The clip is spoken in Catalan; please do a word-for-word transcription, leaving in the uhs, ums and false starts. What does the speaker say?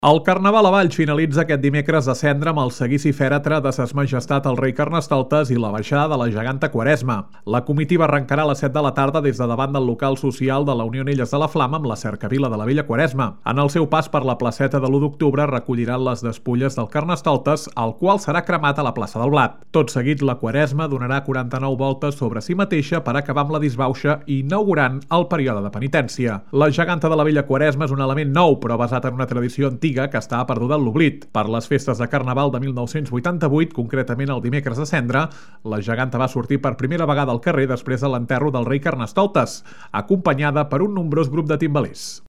El Carnaval a Valls finalitza aquest dimecres de Cendra amb el seguici fèretre de Ses Majestat el Rei Carnestoltes i la baixada de la geganta Quaresma. La comitiva arrencarà a les set de la tarda des de davant del local social de la Unió Anelles de la Flama amb la cercavila de la Vella Quaresma. En el seu pas per la placeta de l'u d'octubre recolliran les despulles del Carnestoltes, el qual serà cremat a la plaça del Blat. Tot seguit, la Quaresma donarà quaranta-nou voltes sobre si mateixa per acabar amb la disbauxa i inaugurant el període de penitència. La geganta de la Vella Quaresma és un element nou, però basat en una tradició antiga que estava perduda en l'oblit. Per les festes de Carnaval de mil nou-cents vuitanta-vuit, concretament el dimecres de Cendra, la geganta va sortir per primera vegada al carrer després de l'enterro del rei Carnestoltes, acompanyada per un nombrós grup de timbalers.